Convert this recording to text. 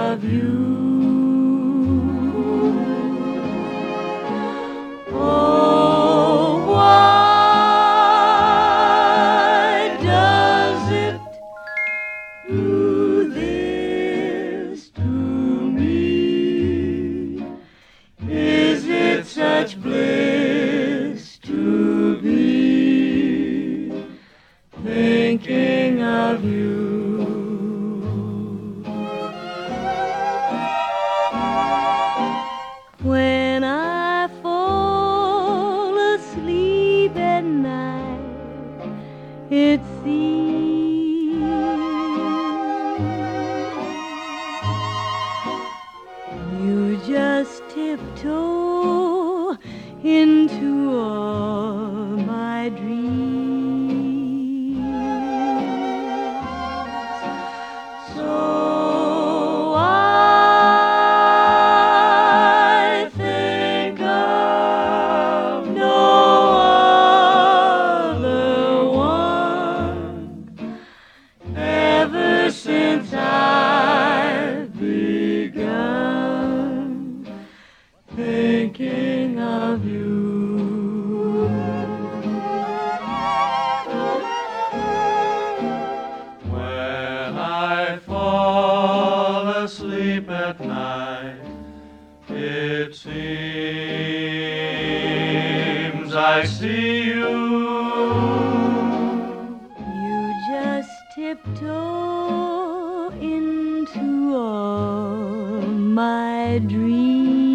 of you. Oh, why does it do this to me? Is it such bliss to be thinking of you? When I fall asleep at night, it seems you just tiptoe into all my dreams. So I think of no other one ever since I've begun thinking of you. When I fall asleep at night, it seems I see you. You just tiptoe into all my dreams.